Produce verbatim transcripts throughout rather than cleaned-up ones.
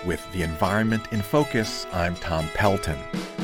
With The Environment in Focus, I'm Tom Pelton.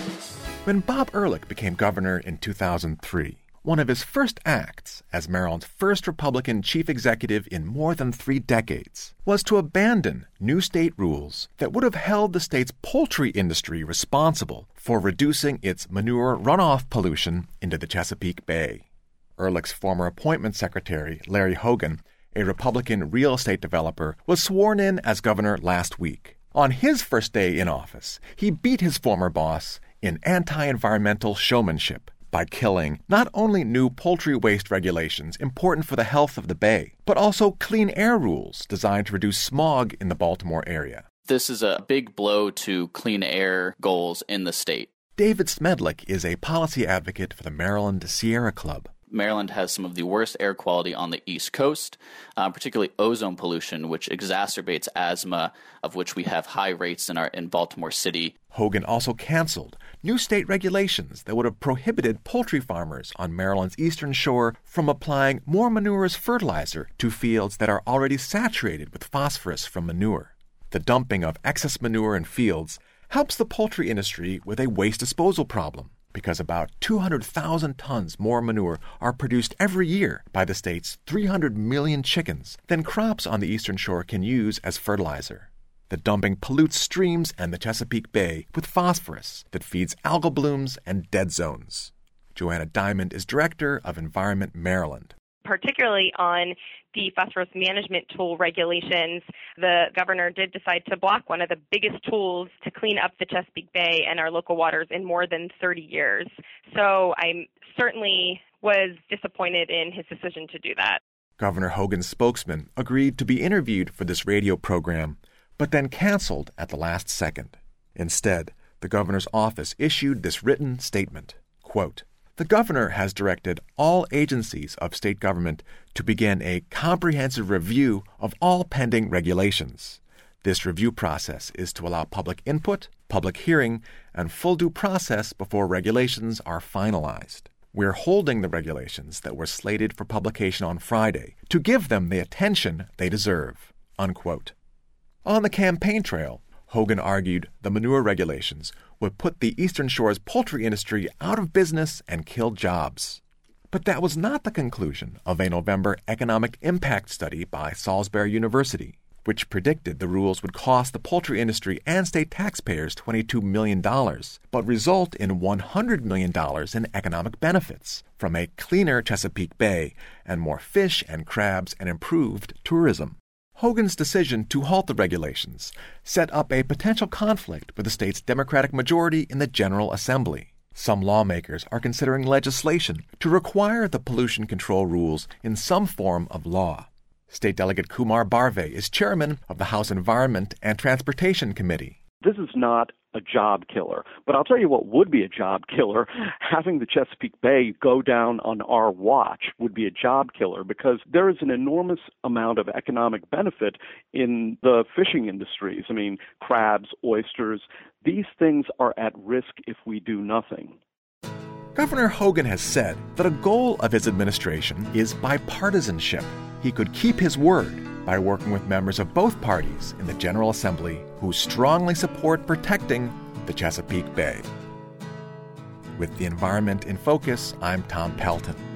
When Bob Ehrlich became governor in two thousand three, one of his first acts as Maryland's first Republican chief executive in more than three decades was to abandon new state rules that would have held the state's poultry industry responsible for reducing its manure runoff pollution into the Chesapeake Bay. Ehrlich's former appointment secretary, Larry Hogan, a Republican real estate developer, was sworn in as governor last week. On his first day in office, he beat his former boss in anti-environmental showmanship by killing not only new poultry waste regulations important for the health of the Bay, but also clean air rules designed to reduce smog in the Baltimore area. This is a big blow to clean air goals in the state. David Smedlik is a policy advocate for the Maryland Sierra Club. Maryland has some of the worst air quality on the East Coast, uh, particularly ozone pollution, which exacerbates asthma, of which we have high rates in our in Baltimore City. Hogan also canceled new state regulations that would have prohibited poultry farmers on Maryland's eastern shore from applying more manure as fertilizer to fields that are already saturated with phosphorus from manure. The dumping of excess manure in fields helps the poultry industry with a waste disposal problem, because about two hundred thousand tons more manure are produced every year by the state's three hundred million chickens than crops on the eastern shore can use as fertilizer. The dumping pollutes streams and the Chesapeake Bay with phosphorus that feeds algal blooms and dead zones. Joanna Diamond is director of Environment Maryland. Particularly on the phosphorus management tool regulations, the governor did decide to block one of the biggest tools to clean up the Chesapeake Bay and our local waters in more than thirty years. So I certainly was disappointed in his decision to do that. Governor Hogan's spokesman agreed to be interviewed for this radio program, but then canceled at the last second. Instead, the governor's office issued this written statement, quote, "The governor has directed all agencies of state government to begin a comprehensive review of all pending regulations. This review process is to allow public input, public hearing, and full due process before regulations are finalized. We're holding the regulations that were slated for publication on Friday to give them the attention they deserve." Unquote. On the campaign trail, Hogan argued the manure regulations would put the Eastern Shore's poultry industry out of business and kill jobs. But that was not the conclusion of a November economic impact study by Salisbury University, which predicted the rules would cost the poultry industry and state taxpayers twenty-two million dollars, but result in one hundred million dollars in economic benefits from a cleaner Chesapeake Bay and more fish and crabs and improved tourism. Hogan's decision to halt the regulations set up a potential conflict with the state's Democratic majority in the General Assembly. Some lawmakers are considering legislation to require the pollution control rules in some form of law. State Delegate Kumar Barve is chairman of the House Environment and Transportation Committee. This is not a job killer, but I'll tell you what would be a job killer. Having the Chesapeake Bay go down on our watch would be a job killer, because there is an enormous amount of economic benefit in the fishing industries. I mean, crabs, oysters, these things are at risk if we do nothing. Governor Hogan has said that a goal of his administration is bipartisanship. He could keep his word by working with members of both parties in the General Assembly who strongly support protecting the Chesapeake Bay. With the environment in focus, I'm Tom Pelton.